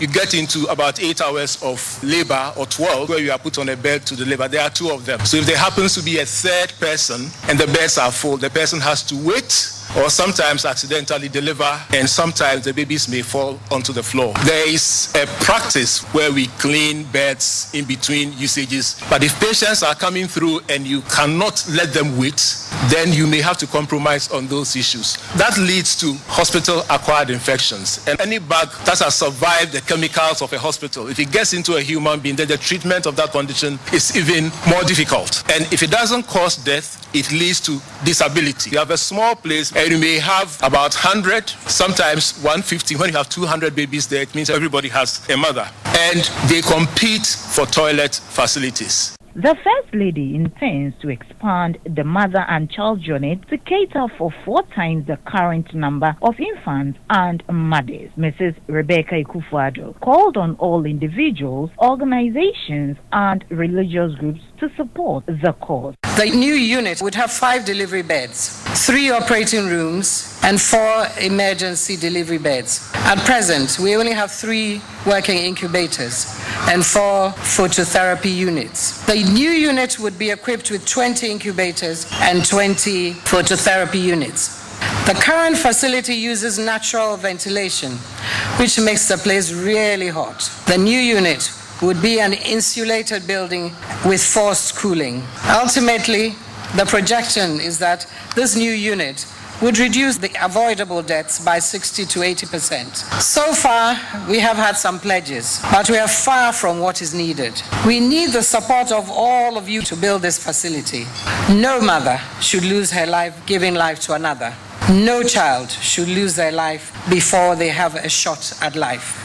you get into about 8 hours of labor, or 12, where you are put on a bed to deliver. There are 2 of them. So if there happens to be a third person and the beds are full, the person has to wait or sometimes accidentally deliver, and sometimes the babies may fall onto the floor. There is a practice where we clean beds in between usages, but if patients are coming through and you cannot let them wait, then you may have to compromise on those issues. That leads to hospital-acquired infections, and any bug that has survived the chemicals of a hospital, if it gets into a human being, then the treatment of that condition is even more difficult. And if it doesn't cause death, it leads to disability. You have a small place and you may have about 100, sometimes 150. When you have 200 babies there, it means everybody has a mother. And they compete for toilet facilities. The First Lady intends to expand the mother and child unit to cater for 4 times the current number of infants and mothers. Mrs. Rebecca Ikufuado called on all individuals, organizations, and religious groups to support the cause. The new unit would have 5 delivery beds, 3 operating rooms, and 4 emergency delivery beds. At present, we only have 3 working incubators and 4 phototherapy units. The new unit would be equipped with 20 incubators and 20 phototherapy units. The current facility uses natural ventilation, which makes the place really hot. The new unit would be an insulated building with forced cooling. Ultimately, the projection is that this new unit would reduce the avoidable deaths by 60 to 80%. So far, we have had some pledges, but we are far from what is needed. We need the support of all of you to build this facility. No mother should lose her life giving life to another. No child should lose their life before they have a shot at life.